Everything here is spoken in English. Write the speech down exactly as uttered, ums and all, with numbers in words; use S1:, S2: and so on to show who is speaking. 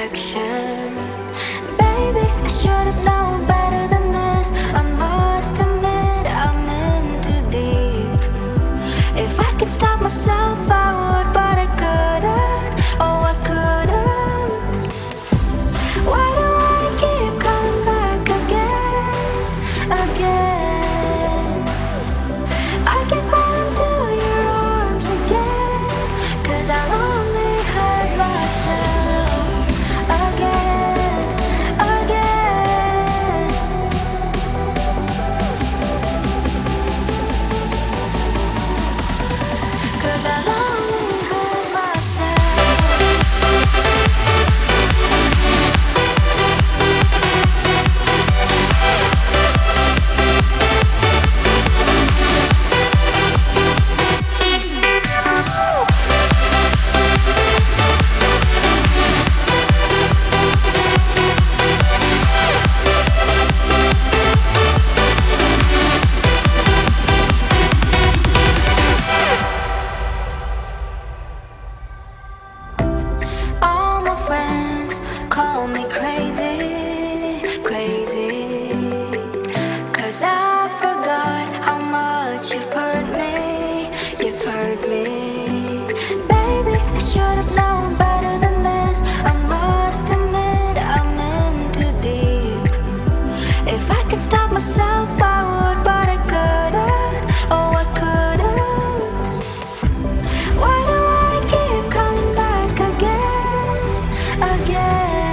S1: direction. Baby, I should have known better than this. I must admit I'm in too deep. If I could stop myself, I would, but I couldn't. Oh, I couldn't. Why do I keep coming back again, again? I can fall into your arms again, 'cause I only hurt myself again, again. 'Cause I only hurt myself. All my friends call me crazy, crazy, 'cause I forgot how much you've hurt me, you've hurt me. Baby, I should have known better than this. I must admit I'm in too deep. If I could stop myself, I would, but I couldn't. Oh, I couldn't. Why do I keep coming back again, again?